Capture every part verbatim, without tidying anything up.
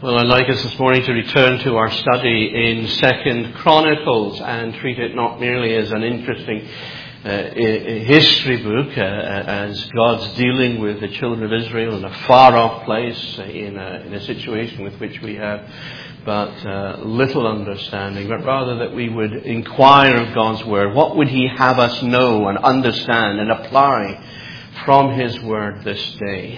Well, I'd like us this morning to return to our study in Second Chronicles and treat it not merely as an interesting uh, history book, uh, as God's dealing with the children of Israel in a far-off place, uh, in, a, in a situation with which we have but uh, little understanding, but rather that we would inquire of God's Word. What would He have us know and understand and apply from His Word this day?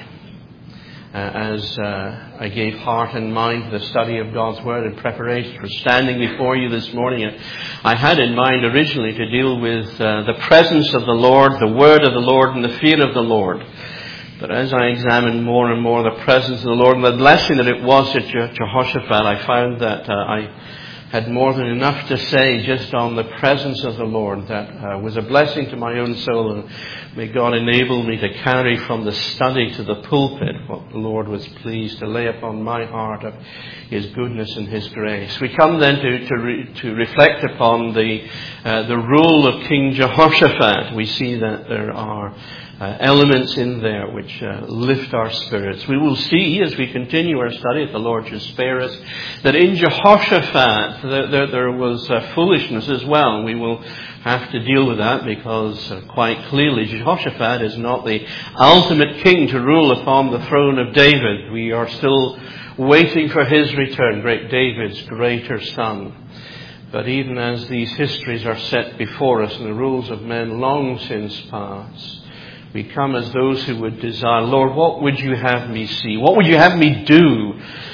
Uh, as uh, I gave heart and mind to the study of God's Word in preparation for standing before you this morning, I had in mind originally to deal with uh, the presence of the Lord, the Word of the Lord, and the fear of the Lord. But as I examined more and more the presence of the Lord and the blessing that it was to Je- Jehoshaphat, I found that uh, I had more than enough to say just on the presence of the Lord that uh, was a blessing to my own soul, and may God enable me to carry from the study to the pulpit what the Lord was pleased to lay upon my heart of His goodness and His grace. We come then to to, re, to reflect upon the uh, the rule of King Jehoshaphat. We see that there are Uh, elements in there which uh, lift our spirits. We will see as we continue our study, if the Lord should spare us, that in Jehoshaphat there, there, there was uh, foolishness as well. We will have to deal with that because uh, quite clearly Jehoshaphat is not the ultimate king to rule upon the throne of David. We are still waiting for his return, great David's greater son. But even as these histories are set before us and the rules of men long since past, we come as those who would desire, Lord, what would you have me see? What would you have me do?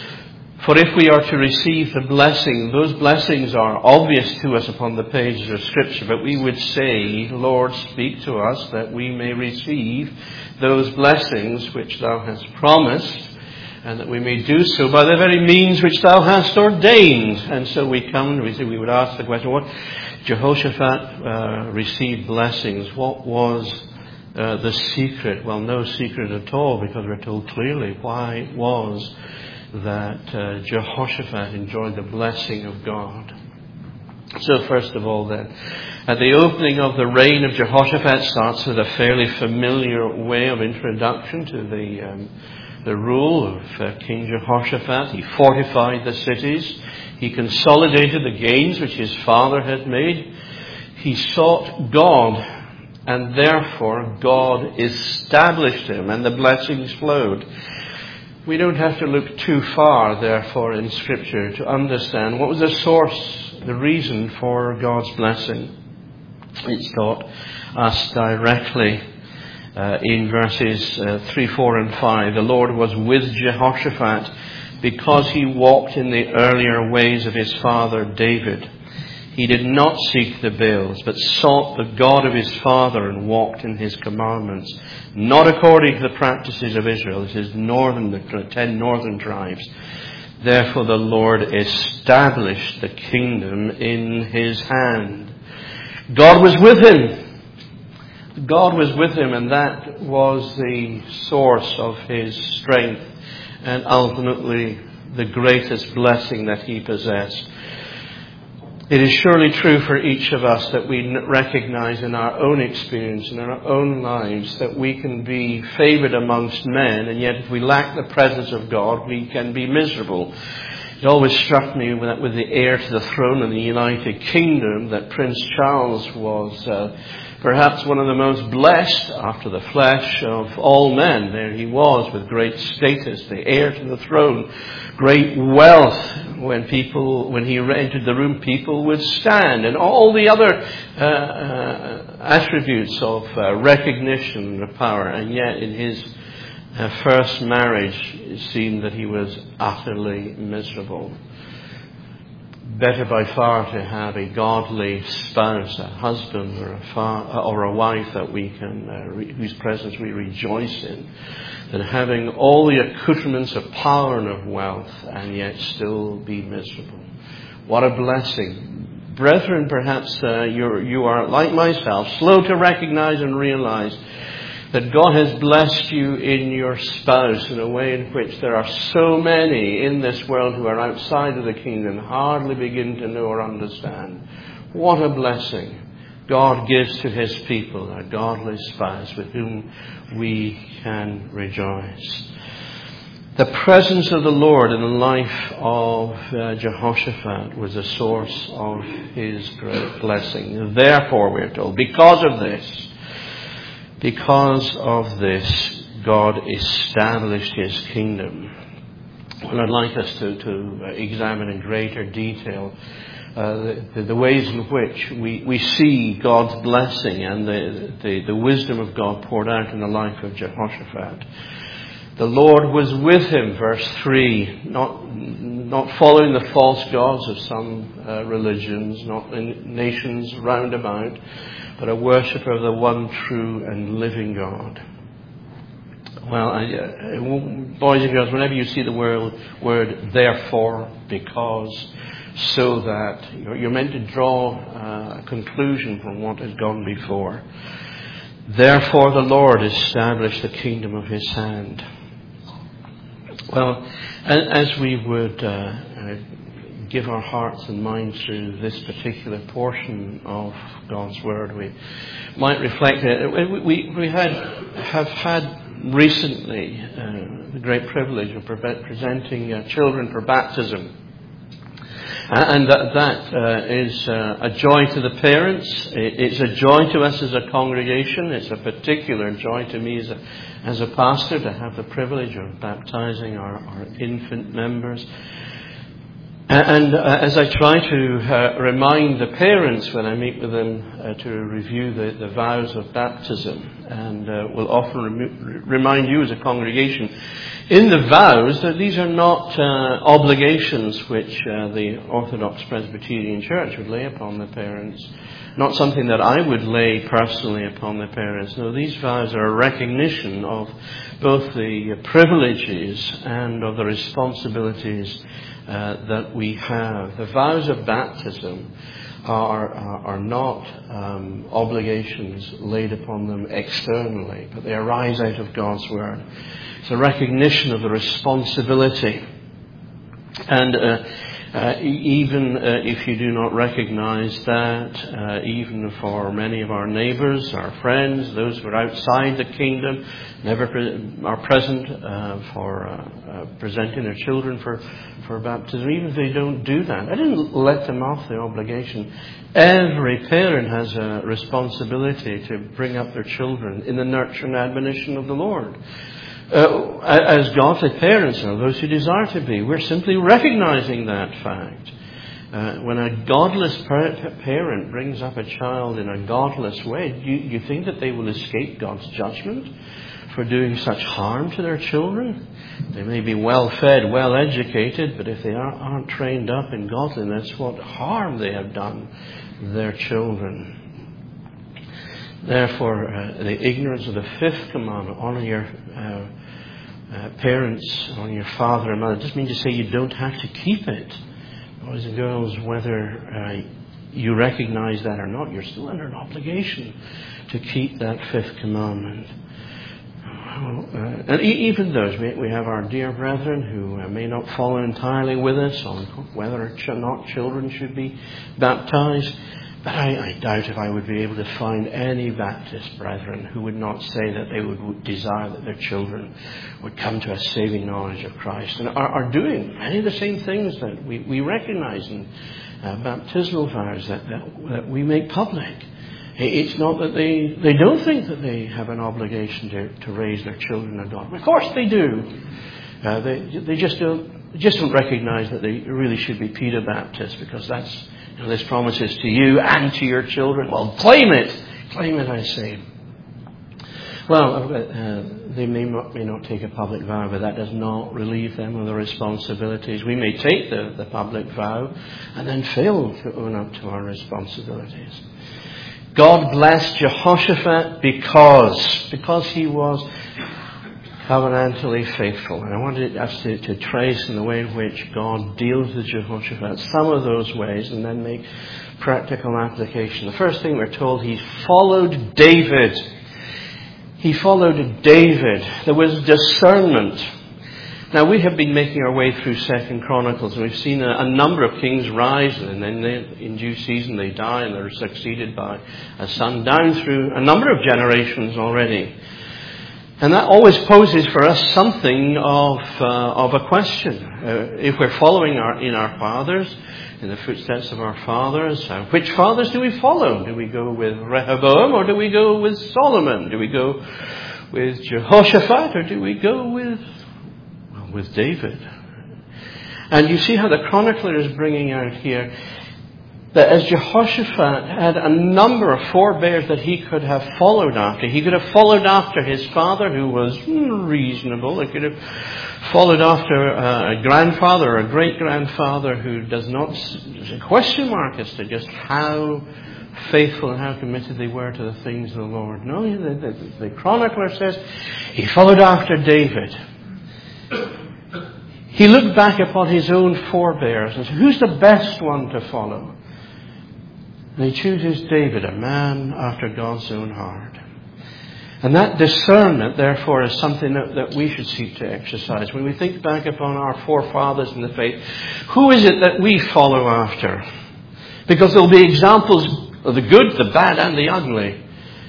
For if we are to receive the blessing, those blessings are obvious to us upon the pages of Scripture, but we would say, Lord, speak to us that we may receive those blessings which thou hast promised, and that we may do so by the very means which thou hast ordained. And so we come and we say, we would ask the question, what Jehoshaphat uh, received blessings? What was Uh, the secret? Well, no secret at all, because we're told clearly why it was that uh, Jehoshaphat enjoyed the blessing of God. So first of all then, at the opening of the reign of Jehoshaphat starts with a fairly familiar way of introduction to the um, the rule of uh, King Jehoshaphat. He fortified the cities. He consolidated the gains which his father had made. He sought God, and therefore God established him, and the blessings flowed. We don't have to look too far, therefore, in Scripture to understand what was the source, the reason for God's blessing. It's taught us directly uh, in verses uh, three, four, and five. The Lord was with Jehoshaphat because he walked in the earlier ways of his father David. He did not seek the Baals, but sought the God of his father and walked in his commandments, not according to the practices of Israel, his northern, the ten northern tribes. Therefore the Lord established the kingdom in his hand. God was with him. God was with him, and that was the source of his strength and ultimately the greatest blessing that he possessed. It is surely true for each of us that we recognize in our own experience, in our own lives, that we can be favored amongst men, and yet if we lack the presence of God, we can be miserable. It always struck me that with the heir to the throne in the United Kingdom, that Prince Charles was uh, perhaps one of the most blessed after the flesh of all men. There he was with great status, the heir to the throne, great wealth. When people, when he entered the room, people would stand, and all the other uh, uh, attributes of uh, recognition and power. And yet, in his uh, first marriage, it seemed that he was utterly miserable. Better by far to have a godly spouse, a husband or a fa- or a wife that we can, uh, re- whose presence we rejoice in, than having all the accoutrements of power and of wealth and yet still be miserable. What a blessing. Brethren, perhaps uh, you're, you are, like myself, slow to recognize and realize that God has blessed you in your spouse in a way in which there are so many in this world who are outside of the kingdom hardly begin to know or understand. What a blessing God gives to his people, a godly spouse with whom we can rejoice. The presence of the Lord in the life of uh, Jehoshaphat was a source of his great blessing. Therefore, we're told, because of this, because of this, God established his kingdom. And I'd like us to, to examine in greater detail uh, the, the ways in which we, we see God's blessing and the, the, the wisdom of God poured out in the life of Jehoshaphat. The Lord was with him, verse three, not, not following the false gods of some uh, religions, not in nations round about, but a worshipper of the one true and living God. Well, I, uh, boys and girls, whenever you see the word, word therefore, because, so that, you're, you're meant to draw uh, a conclusion from what has gone before. Therefore the Lord established the kingdom of his hand. Well, as we would uh, uh, give our hearts and minds to this particular portion of God's Word, we might reflect it. We, we had, have had recently uh, the great privilege of pre- presenting uh, children for baptism. And that, that uh, is uh, a joy to the parents. It's a joy to us as a congregation. It's a particular joy to me as a, as a pastor to have the privilege of baptizing our, our infant members. And uh, as I try to uh, remind the parents when I meet with them uh, to review the, the vows of baptism, and uh, will often rem- remind you as a congregation in the vows that these are not uh, obligations which uh, the Orthodox Presbyterian Church would lay upon the parents, not something that I would lay personally upon the parents. No, these vows are a recognition of both the privileges and of the responsibilities uh, that we have. The vows of baptism are are, are not um, obligations laid upon them externally, but they arise out of God's Word. It's a recognition of the responsibility. And uh, uh, even uh, if you do not recognize that, uh, even for many of our neighbours, our friends, those who are outside the kingdom, never pre- are present uh, for uh, uh, presenting their children for, for baptism, even if they don't do that, I didn't let them off the obligation. Every parent has a responsibility to bring up their children in the nurture and admonition of the Lord. Uh, as godly parents, and those who desire to be, we're simply recognizing that fact. Uh, when a godless parent brings up a child in a godless way, you, you think that they will escape God's judgment for doing such harm to their children? They may be well fed, well educated, but if they aren't, aren't trained up in godliness, what harm they have done their children. Therefore, uh, the ignorance of the fifth commandment, honor your uh, uh, parents, honor your father and mother, doesn't mean to say you don't have to keep it. Boys and girls, whether uh, you recognize that or not, you're still under an obligation to keep that fifth commandment. Well, uh, and e- even those, we, we have our dear brethren who uh, may not follow entirely with us on whether or ch- not children should be baptized. But I, I doubt if I would be able to find any Baptist brethren who would not say that they would desire that their children would come to a saving knowledge of Christ and are, are doing many of the same things that we, we recognize in uh, baptismal vows that, that, that we make public. It's not that they, they don't think that they have an obligation to, to raise their children in God. Of course they do. Uh, they, they just don't, just don't recognize that they really should be Pedobaptists because that's, you know, this promises to you and to your children. Well, claim it. Claim it, I say. Well, uh, they may not, may not take a public vow, but that does not relieve them of the responsibilities. We may take the, the public vow and then fail to own up to our responsibilities. God blessed Jehoshaphat because, because he was covenantally faithful. And I wanted us to, to trace in the way in which God deals with Jehoshaphat some of those ways and then make practical application. The first thing we're told, he followed David. He followed David. There was discernment. Now, we have been making our way through Second Chronicles, and we've seen a, a number of kings rise, and then they, in due season they die, and they're succeeded by a son, down through a number of generations already. And that always poses for us something of uh, of a question. Uh, if we're following our, in our fathers, in the footsteps of our fathers, uh, which fathers do we follow? Do we go with Rehoboam or do we go with Solomon? Do we go with Jehoshaphat or do we go with, well, with David? And you see how the chronicler is bringing out here that as Jehoshaphat had a number of forebears that he could have followed after. He could have followed after his father, who was reasonable. He could have followed after a grandfather or a great-grandfather who does not... There's a question mark as to just how faithful and how committed they were to the things of the Lord. No, the, the, the chronicler says he followed after David. He looked back upon his own forebears and said, who's the best one to follow? And he chooses David, a man after God's own heart. And that discernment, therefore, is something that, that we should seek to exercise. When we think back upon our forefathers in the faith, who is it that we follow after? Because there will be examples of the good, the bad, and the ugly.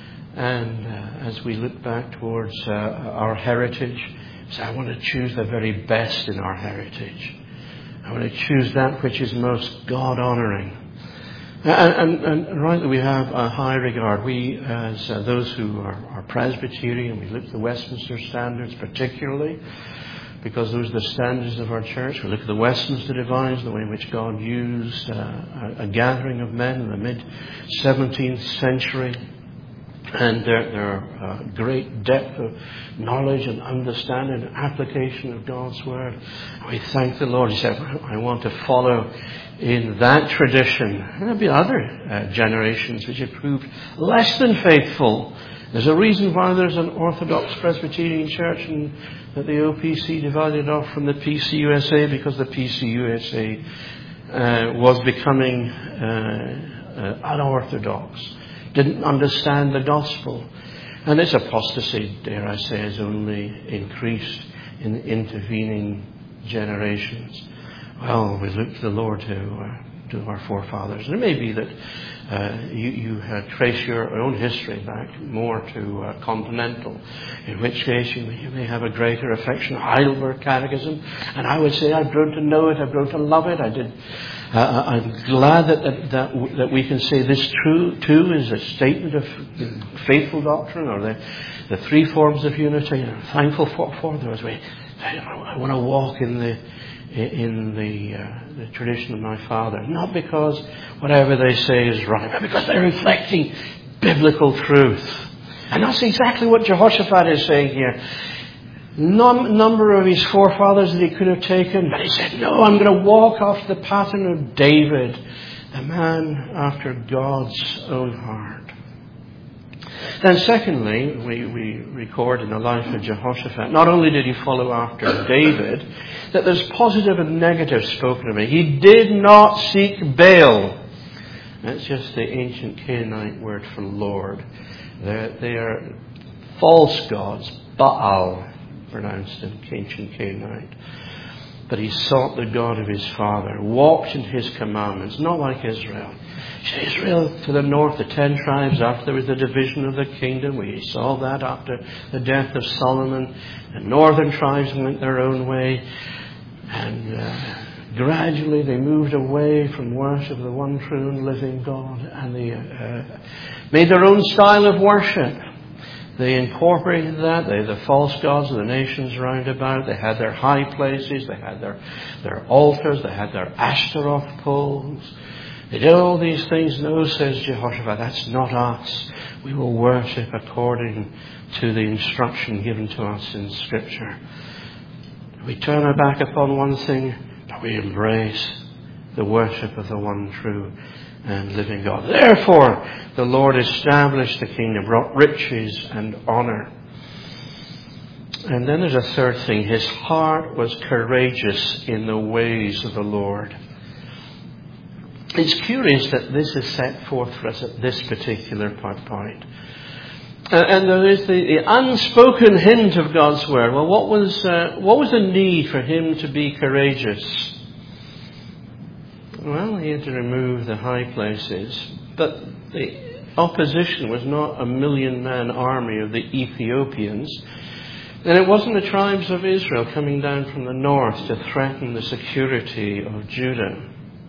And uh, as we look back towards uh, our heritage, say, I want to choose the very best in our heritage. I want to choose that which is most God-honouring. And, and, and rightly we have a high regard. We, as uh, those who are, are Presbyterian, we look at the Westminster Standards particularly, because those are the standards of our church. We look at the Westminster Divines, the way in which God used uh, a, a gathering of men in the mid-seventeenth century, and their, their uh, great depth of knowledge and understanding and application of God's Word. And we thank the Lord. He said, I want to follow in that tradition. And there'll be other uh, generations which have proved less than faithful. There's a reason why there's an Orthodox Presbyterian Church and that the O P C divided off from the P C U S A, because the P C U S A uh, was becoming uh, uh, unorthodox, didn't understand the gospel. And this apostasy, dare I say, has only increased in the intervening generations. Well, we look to the Lord to, uh, to our forefathers. And it may be that uh, you, you uh, trace your own history back more to uh, continental, in which case you, you may have a greater affection. Heidelberg Catechism, and I would say I've grown to know it, I've grown to love it. I did. Uh, I'm glad that, that that that we can say this true too is a statement of faithful doctrine, or the the three forms of unity. And I'm thankful for, for those. We, I want to walk in the in the, uh, the tradition of my father, not because whatever they say is right, but because they're reflecting biblical truth. And that's exactly what Jehoshaphat is saying here. Num- number of his forefathers that he could have taken, but he said, no, I'm going to walk after the pattern of David, the man after God's own heart. Then secondly, we, we record in the life of Jehoshaphat, not only did he follow after David, that there's positive and negative spoken of him. He did not seek Baal. That's just the ancient Canaanite word for Lord. They're, they are false gods, Baal, pronounced in ancient Canaanite. But he sought the God of his father, walked in his commandments, not like Israel. Israel to the north, the ten tribes, after there was the division of the kingdom. We saw that after the death of Solomon. The northern tribes went their own way. And uh, gradually they moved away from worship of the one true and living God. And they uh, made their own style of worship. They incorporated that. They the false gods of the nations round about. They had their high places. They had their, their altars. They had their Ashtaroth poles. They did all these things. No, says Jehoshaphat, that's not us. We will worship according to the instruction given to us in Scripture. We turn our back upon one thing, but we embrace the worship of the one true and living God. Therefore, the Lord established the kingdom, brought riches and honor. And then there's a third thing. His heart was courageous in the ways of the Lord. It's curious that this is set forth for us at this particular point. Uh, and there is the, the unspoken hint of God's word. Well, what was uh, what was the need for him to be courageous? Well, he had to remove the high places, but the opposition was not a million-man army of the Ethiopians. And it wasn't the tribes of Israel coming down from the north to threaten the security of Judah.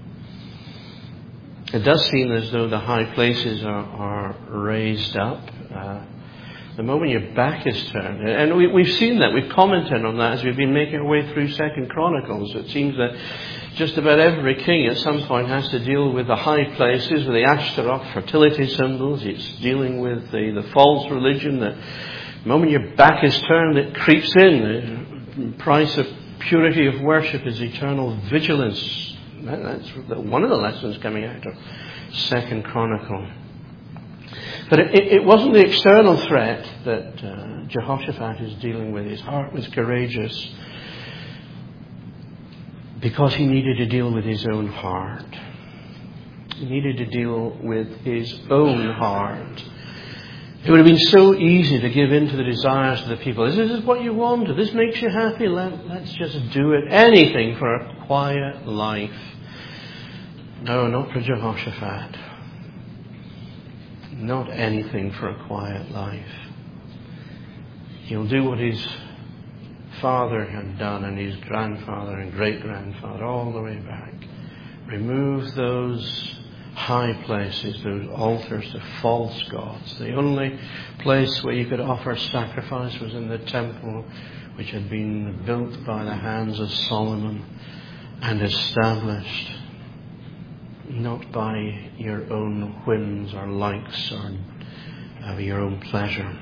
It does seem as though the high places are, are raised up. Uh, the moment your back is turned, and we, we've seen that, we've commented on that as we've been making our way through Second Chronicles. It seems that just about every king at some point has to deal with the high places, with the Ashtaroth fertility symbols. It's dealing with the, the false religion that the moment your back is turned, it creeps in. The price of purity of worship is eternal vigilance. That's one of the lessons coming out of Second Chronicle. But it, it wasn't the external threat that uh, Jehoshaphat is dealing with. His heart was courageous because he needed to deal with his own heart. He needed to deal with his own heart. It would have been so easy to give in to the desires of the people. This is what you want. This makes you happy. Let, let's just do it. Anything for a quiet life. No, not for Jehoshaphat. Not anything for a quiet life. He'll do what his father had done and his grandfather and great-grandfather all the way back. Remove those high places, those altars to false gods. The only place where you could offer sacrifice was in the temple, which had been built by the hands of Solomon and established, not by your own whims or likes or uh, your own pleasure.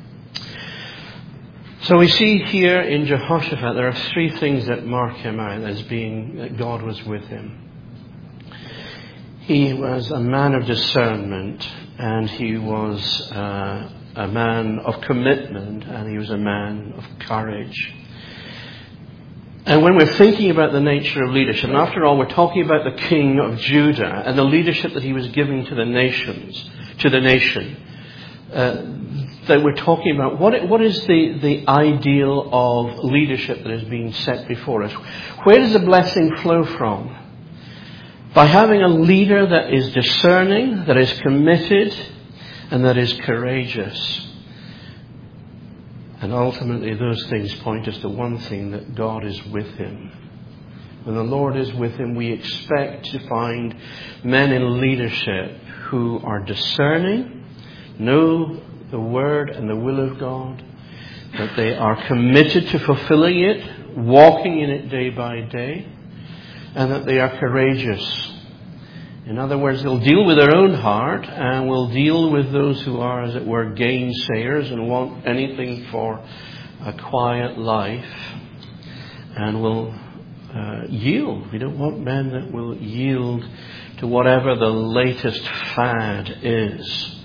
So we see here in Jehoshaphat there are three things that mark him out as being that God was with him. He was a man of discernment, and he was uh, a man of commitment, and he was a man of courage. And when we're thinking about the nature of leadership, and after all, we're talking about the king of Judah and the leadership that he was giving to the nations, to the nation, uh, that we're talking about, what, what is the, the ideal of leadership that is being set before us? Where does the blessing flow from? By having a leader that is discerning, that is committed, and that is courageous. And ultimately those things point us to one thing, that God is with him. When the Lord is with him, we expect to find men in leadership who are discerning, know the Word and the will of God, that they are committed to fulfilling it, walking in it day by day, and that they are courageous. In other words, they'll deal with their own heart and will deal with those who are, as it were, gainsayers and want anything for a quiet life, and will uh, yield. We don't want men that will yield to whatever the latest fad is.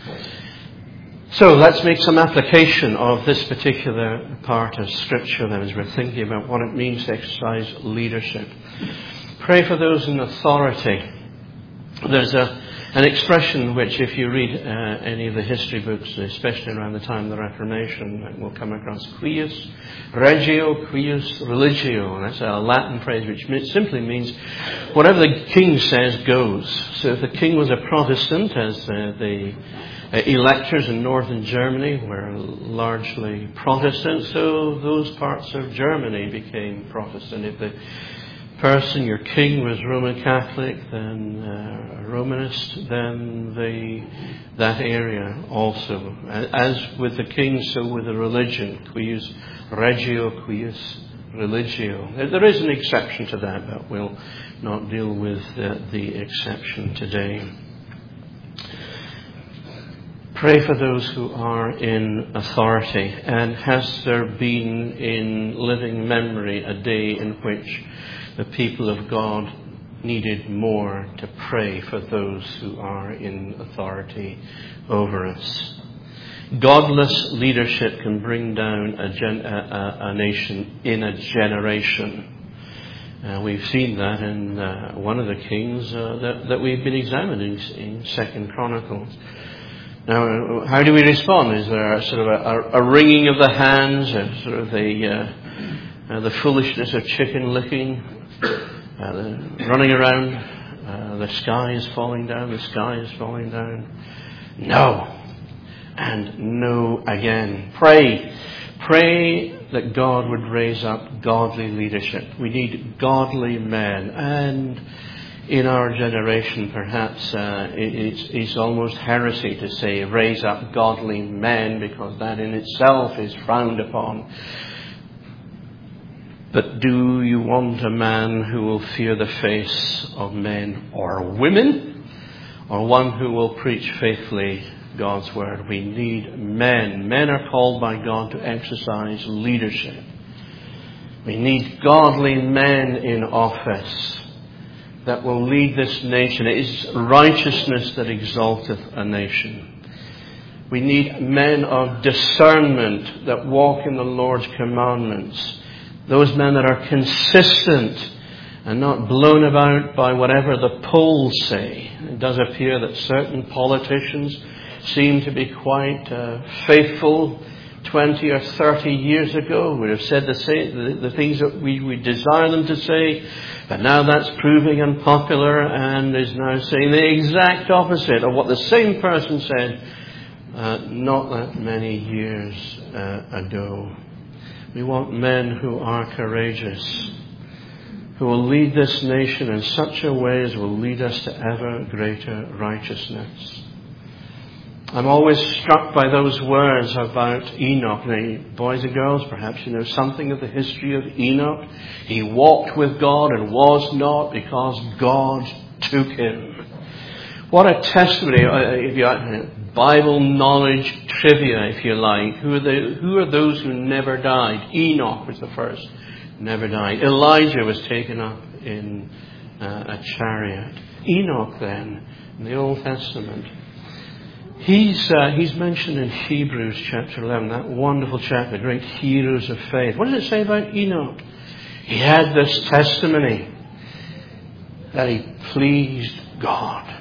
So let's make some application of this particular part of Scripture then, as we're thinking about what it means to exercise leadership. Pray for those in authority. There's a, an expression which, if you read uh, any of the history books, especially around the time of the Reformation, we'll come across cuius regio, cuius religio. And that's a Latin phrase which simply means whatever the king says goes. So if the king was a Protestant, as uh, the uh, electors in northern Germany were largely Protestant, so those parts of Germany became Protestant. If the person, your king, was Roman Catholic, then uh, Romanist, then the, that area also. As with the king, so with the religion. Cuius regio, cuius religio. There is an exception to that, but we'll not deal with uh, the exception today. Pray for those who are in authority. And has there been in living memory a day in which the people of God needed more to pray for those who are in authority over us? Godless leadership can bring down a, gen- a, a, a nation in a generation. Uh, we've seen that in uh, one of the kings uh, that, that we've been examining in Second Chronicles. Now, how do we respond? Is there a sort of a, a wringing of the hands, a sort of the uh, uh, the foolishness of chicken licking? Uh, the running around, uh, the sky is falling down, the sky is falling down. No. And no again. Pray. Pray that God would raise up godly leadership. We need godly men. And in our generation, perhaps uh, it's, it's almost heresy to say raise up godly men, because that in itself is frowned upon. But do you want a man who will fear the face of men or women, or one who will preach faithfully God's word? We need men. Men are called by God to exercise leadership. We need godly men in office that will lead this nation. It is righteousness that exalteth a nation. We need men of discernment that walk in the Lord's commandments. Those men that are consistent and not blown about by whatever the polls say. It does appear that certain politicians seem to be quite uh, faithful twenty or thirty years ago. Would have said the, same, the, the things that we, we desire them to say, but now that's proving unpopular and is now saying the exact opposite of what the same person said uh, not that many years uh, ago. We want men who are courageous, who will lead this nation in such a way as will lead us to ever greater righteousness. I'm always struck by those words about Enoch. Now, boys and girls, perhaps you know something of the history of Enoch. He walked with God and was not because God took him. What a testimony. If you Bible knowledge trivia, if you like. Who are, the, who are those who never died? Enoch was the first. Never died. Elijah was taken up in uh, a chariot. Enoch then, in the Old Testament, he's uh, he's mentioned in Hebrews chapter eleven, that wonderful chapter, great heroes of faith. What does it say about Enoch? He had this testimony that he pleased God.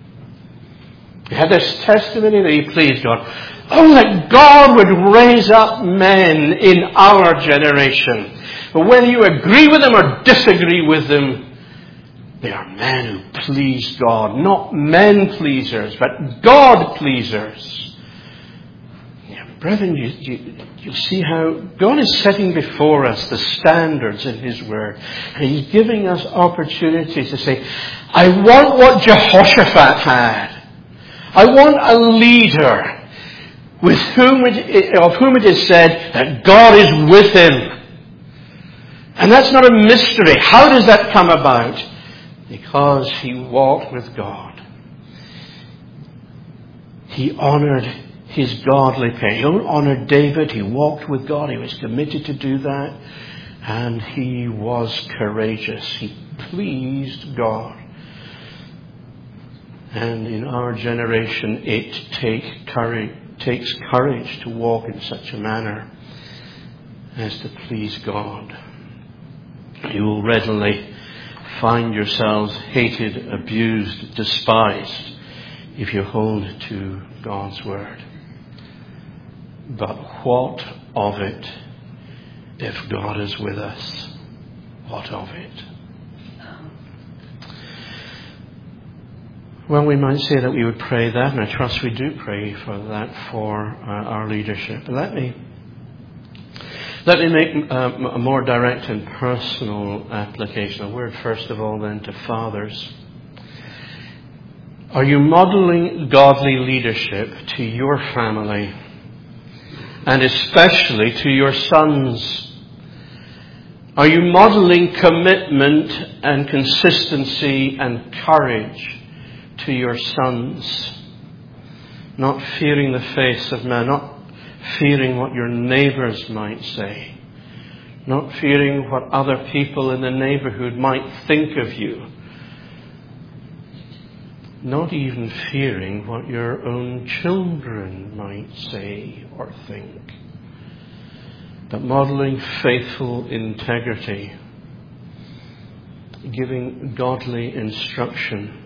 He had this testimony that he pleased God. Oh, that God would raise up men in our generation. But whether you agree with them or disagree with them, they are men who please God. Not men pleasers, but God pleasers. Yeah, brethren, you, you, you see how God is setting before us the standards in His Word. And He's giving us opportunities to say, I want what Jehoshaphat had. I want a leader with whom it, of whom it is said that God is with him. And that's not a mystery. How does that come about? Because he walked with God. He honored his godly parents. He honored David. He walked with God. He was committed to do that. And he was courageous. He pleased God. And in our generation, it take courage, takes courage to walk in such a manner as to please God. You will readily find yourselves hated, abused, despised if you hold to God's Word. But what of it if God is with us? What of it? Well, we might say that we would pray that, and I trust we do pray for that for uh, our leadership. But let me let me make um, a more direct and personal application. A word, first of all, then, to fathers. Are you modeling godly leadership to your family, and especially to your sons? Are you modeling commitment and consistency and courage to your sons, not fearing the face of man, not fearing what your neighbours might say, not fearing what other people in the neighbourhood might think of you, not even fearing what your own children might say or think, but modelling faithful integrity, giving godly instruction.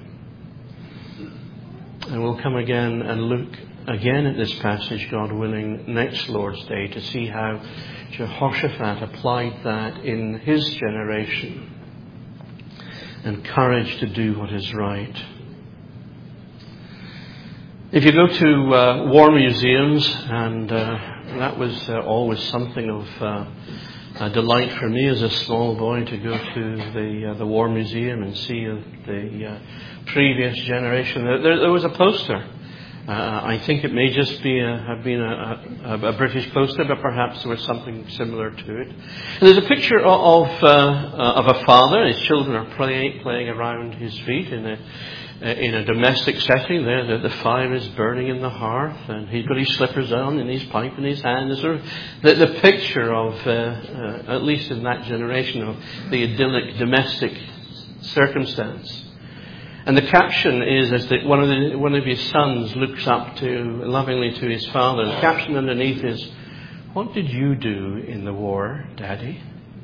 And we'll come again and look again at this passage, God willing, next Lord's Day to see how Jehoshaphat applied that in his generation and courage to do what is right. If you go to uh, war museums and uh, that was uh, always something of uh, a delight for me as a small boy to go to the uh, the War Museum and see uh, the uh, previous generation. There, there, there was a poster. Uh, I think it may just be a, have been a, a, a British poster, but perhaps there was something similar to it. And there's a picture of uh, uh, of a father. His children are playing playing around his feet in a in a domestic setting. There, the, the fire is burning in the hearth, and he's got his slippers on and his pipe in his hand. There's sort of the, the picture of, uh, uh, at least in that generation, of the idyllic domestic circumstance. And the caption is, is that one of the, one of his sons looks up to lovingly to his father. The caption underneath is, "What did you do in the war, Daddy?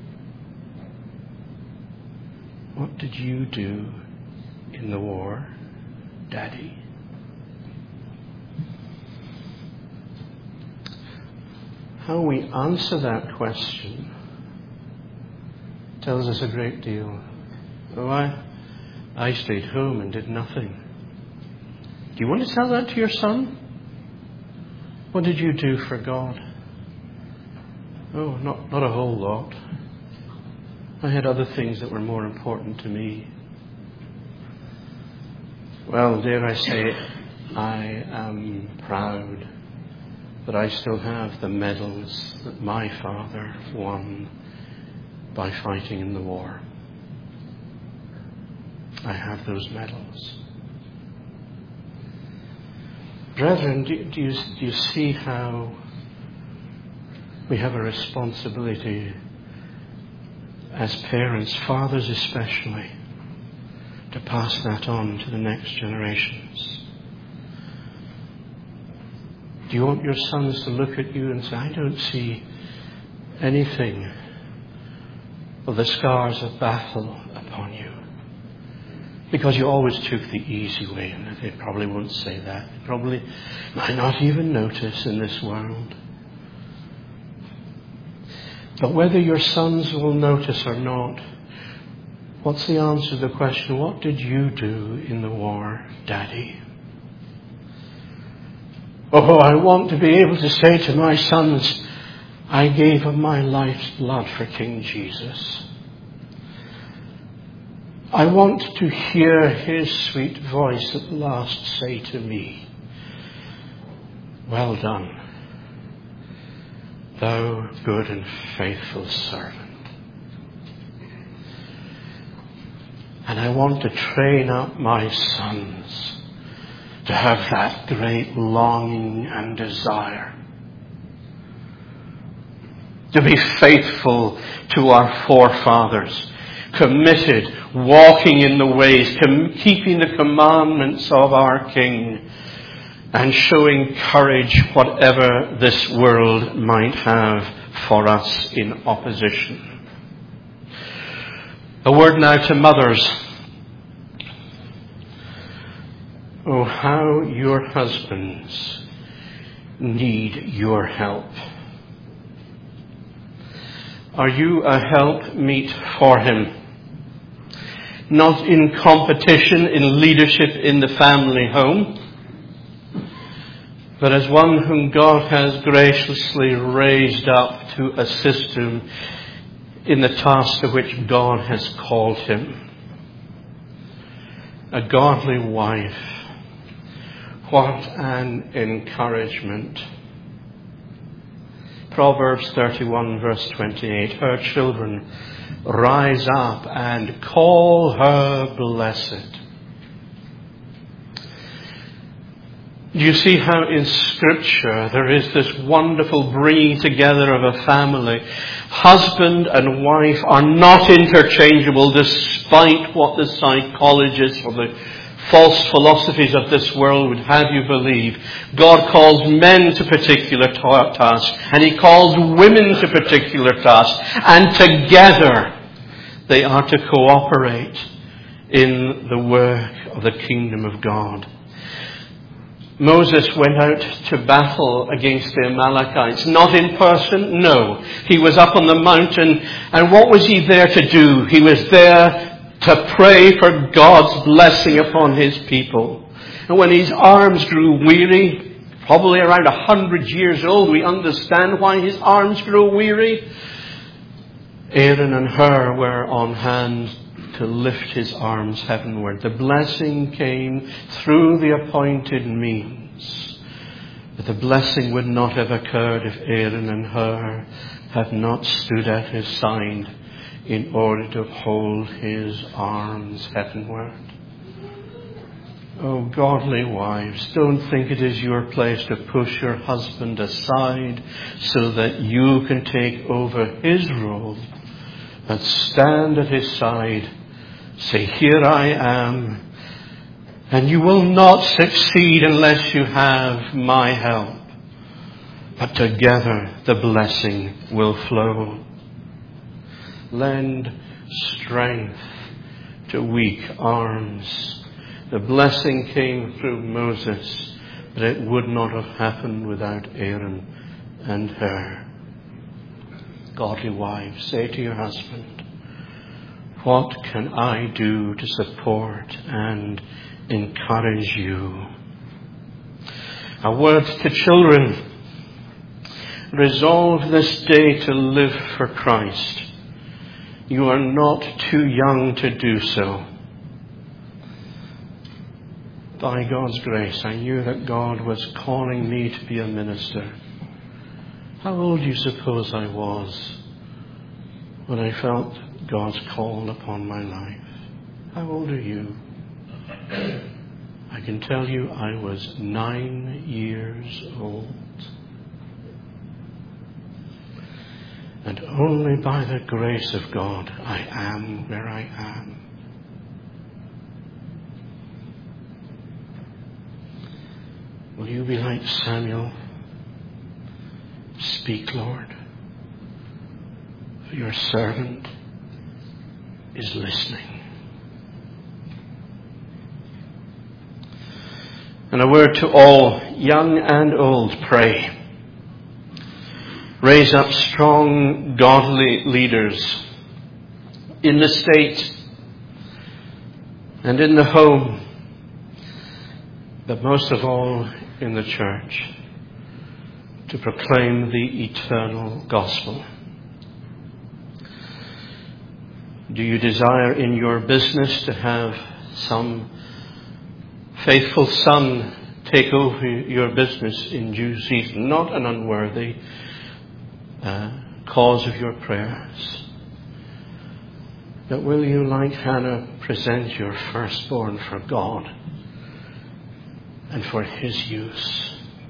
What did you do in the war, Daddy?" How we answer that question tells us a great deal. Oh, I, I stayed home and did nothing. Do you want to tell that to your son? What did you do for God? Oh, not, not a whole lot. I had other things that were more important to me. Well, dare I say it, I am proud that I still have the medals that my father won by fighting in the war. I have those medals. Brethren, do, do, you, do you see how we have a responsibility as parents, fathers especially, to pass that on to the next generations? Do you want your sons to look at you and say, "I don't see anything of the scars of battle upon you"? Because you always took the easy way, and they probably won't say that. They probably might not even notice in this world. But whether your sons will notice or not, what's the answer to the question, what did you do in the war, Daddy? Oh, I want to be able to say to my sons, I gave of my life's blood for King Jesus. I want to hear his sweet voice at last say to me, "Well done, thou good and faithful servant." And I want to train up my sons to have that great longing and desire to be faithful to our forefathers, committed, walking in the ways, com- keeping the commandments of our King, and showing courage whatever this world might have for us in opposition. A word now to mothers. Oh, how your husbands need your help. Are you a helpmeet for him? Not in competition in leadership in the family home, but as one whom God has graciously raised up to assist him in the task to which God has called him. A godly wife. What an encouragement. Proverbs thirty-one verse twenty-eight. Her children rise up and call her blessed. Do you see how in Scripture there is this wonderful bringing together of a family? Husband and wife are not interchangeable despite what the psychologists or the false philosophies of this world would have you believe. God calls men to particular tasks, and he calls women to particular tasks, and together they are to cooperate in the work of the kingdom of God. Moses went out to battle against the Amalekites. Not in person, no. He was up on the mountain, and what was he there to do? He was there to pray for God's blessing upon his people. And when his arms grew weary, probably around a hundred years old. We understand why his arms grow weary. Aaron and Hur were on hand to lift his arms heavenward. The blessing came through the appointed means. But the blessing would not have occurred if Aaron and Hur had not stood at his side in order to hold his arms heavenward. Oh, godly wives, don't think it is your place to push your husband aside so that you can take over his role. But stand at his side. Say, here I am. And you will not succeed unless you have my help. But together the blessing will flow. Lend strength to weak arms. The blessing came through Moses, but it would not have happened without Aaron and Hur. Godly wives, say to your husband, what can I do to support and encourage you? A word to children. Resolve this day to live for Christ. You are not too young to do so. By God's grace, I knew that God was calling me to be a minister. How old do you suppose I was when I felt God's call upon my life? How old are you? I can tell you I was nine years old. And only by the grace of God I am where I am. Will you be like Samuel? Speak, Lord, for your servant is listening. And a word to all, young and old, pray. Raise up strong, godly leaders in the state and in the home, but most of all in the church, to proclaim the eternal gospel. Do you desire in your business to have some faithful son take over your business in due season? Not an unworthy uh, cause of your prayers. But will you, like Hannah, present your firstborn for God and for his use?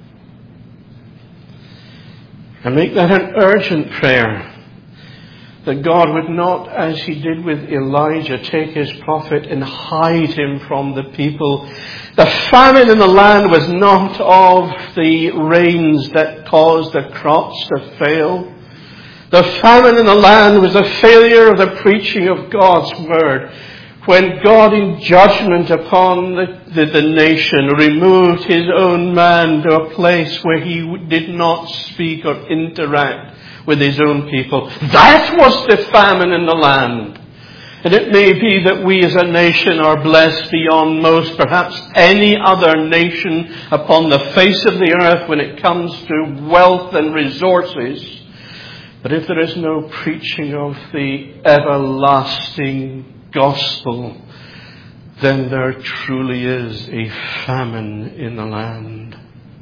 And make that an urgent prayer, that God would not, as he did with Elijah, take his prophet and hide him from the people. The famine in the land was not of the rains that caused the crops to fail. The famine in the land was a failure of the preaching of God's word. When God, in judgment upon the, the, the nation, removed his own man to a place where he did not speak or interact with his own people. That was the famine in the land. And it may be that we as a nation are blessed beyond most, perhaps any other nation upon the face of the earth when it comes to wealth and resources. But if there is no preaching of the everlasting gospel, then there truly is a famine in the land.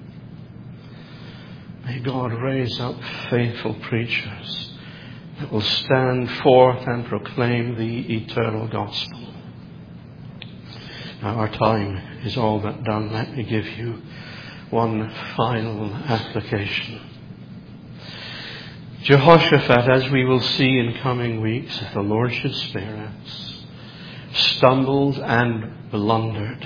May God raise up faithful preachers that will stand forth and proclaim the eternal gospel. Now our time is all but done. Let me give you one final application. Jehoshaphat, as we will see in coming weeks, if the Lord should spare us, stumbled and blundered.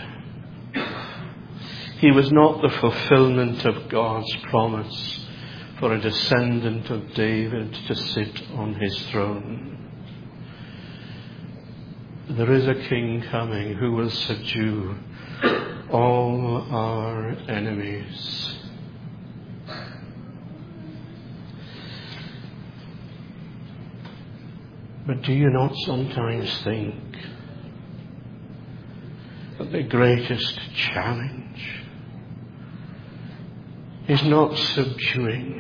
He was not the fulfillment of God's promise for a descendant of David to sit on his throne. There is a king coming who will subdue all our enemies. But do you not sometimes think that the greatest challenge is not subduing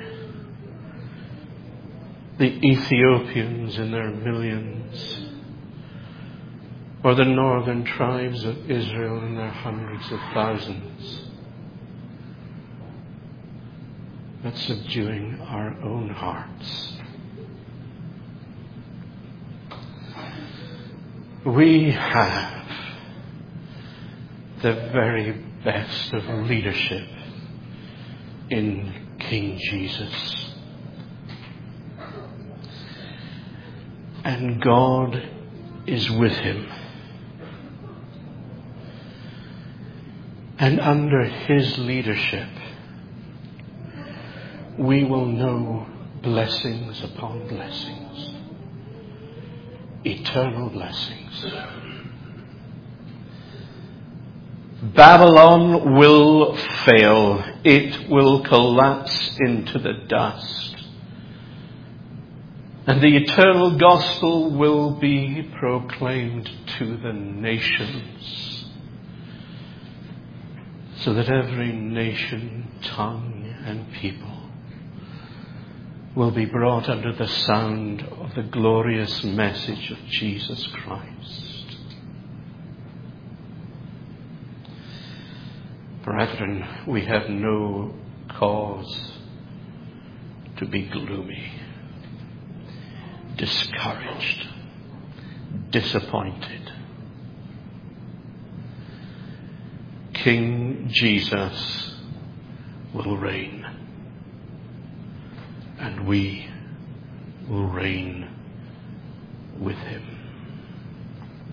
the Ethiopians in their millions, or the northern tribes of Israel in their hundreds of thousands, but subduing our own hearts. We have the very best of leadership in King Jesus. And God is with him. And under his leadership, we will know blessings upon blessings. Eternal blessings. Babylon will fail. It will collapse into the dust. And the eternal gospel will be proclaimed to the nations, so that every nation, tongue, and people will be brought under the sound of the glorious message of Jesus Christ. Brethren, we have no cause to be gloomy, discouraged, disappointed. King Jesus will reign, and we will reign with him.